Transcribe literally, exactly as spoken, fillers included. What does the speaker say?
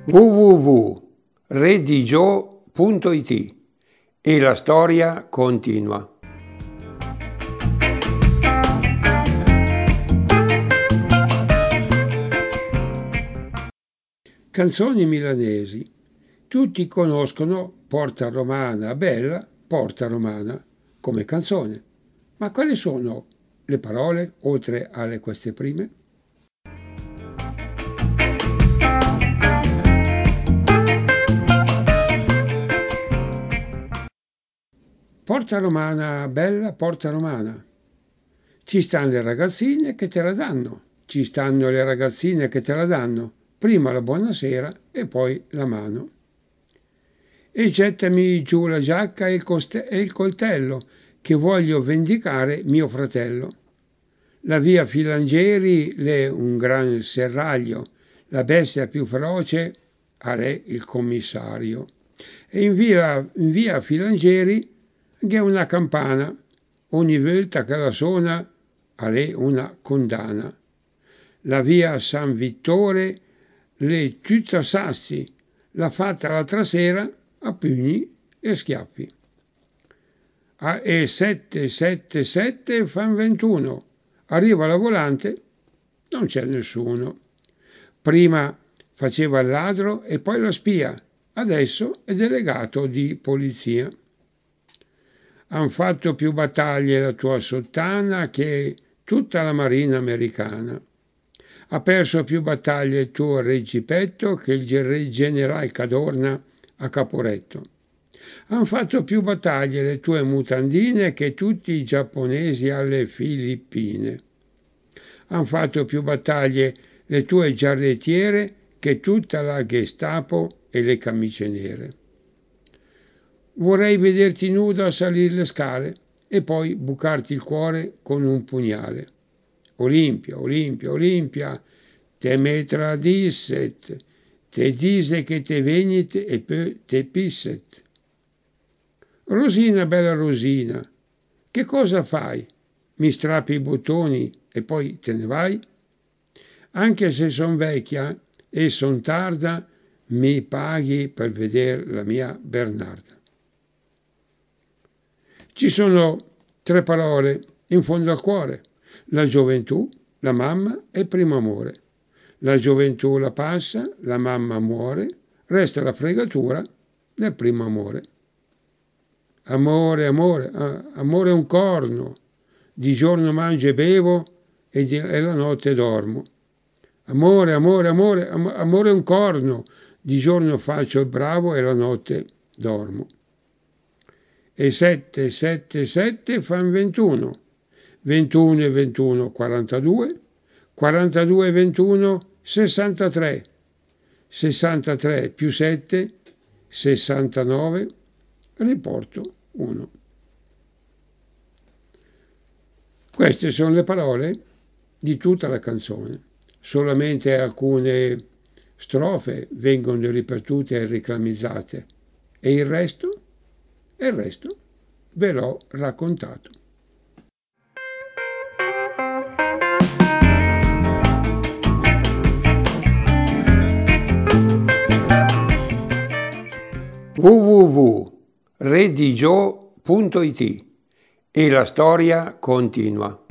w w w punto redigio punto it e la storia continua. Canzoni milanesi. Tutti conoscono Porta Romana Bella, Porta Romana come canzone. Ma quali sono le parole oltre alle queste prime? Porta Romana Bella, Porta Romana. Ci stanno le ragazzine che te la danno. Ci stanno le ragazzine che te la danno. Prima la buonasera e poi la mano. E gettami giù la giacca e il, coste- e il coltello, che voglio vendicare mio fratello. La via Filangieri l'è un gran serraglio, la bestia più feroce a re il commissario. E in via, in via Filangieri c'è una campana, ogni volta che la suona a re una condanna. La via San Vittore l'è tutta sassi, l'ha fatta l'altra sera a pugni e schiaffi. A e sette sette sette fan ventuno. Arriva la volante, non c'è nessuno. Prima faceva il ladro e poi la spia, adesso è delegato di polizia. Han fatto più battaglie la tua sottana che tutta la marina americana. Ha perso più battaglie il tuo reggipetto che il generale Cadorna a Caporetto. Han fatto più battaglie le tue mutandine che tutti i giapponesi alle Filippine. Han fatto più battaglie le tue giarrettiere che tutta la Gestapo e le camicie nere. Vorrei vederti nuda a salire le scale e poi bucarti il cuore con un pugnale. Olimpia, Olimpia, Olimpia, te me tradisset, te dise che te venite e poi te pisset. Rosina, bella Rosina, che cosa fai? Mi strappi i bottoni e poi te ne vai? Anche se son vecchia e son tarda, mi paghi per vedere la mia Bernarda. Ci sono tre parole in fondo al cuore: la gioventù, la mamma e il primo amore. La gioventù la passa, la mamma muore, resta la fregatura del primo amore. Amore, amore, ah, amore è un corno, di giorno mangio e bevo e, di, e la notte dormo. Amore, amore, amore, am, amore è un corno, di giorno faccio il bravo e la notte dormo. E sette, sette, sette fan ventuno. ventuno e ventuno, quarantadue. quarantadue e ventuno, sessantatré. sessantatré più sette, sessantanove. Riporto uno. Queste sono le parole di tutta la canzone. Solamente alcune strofe vengono ripetute e reclamizzate. E il resto? E il resto ve l'ho raccontato. w w w punto redigio punto it e la storia continua.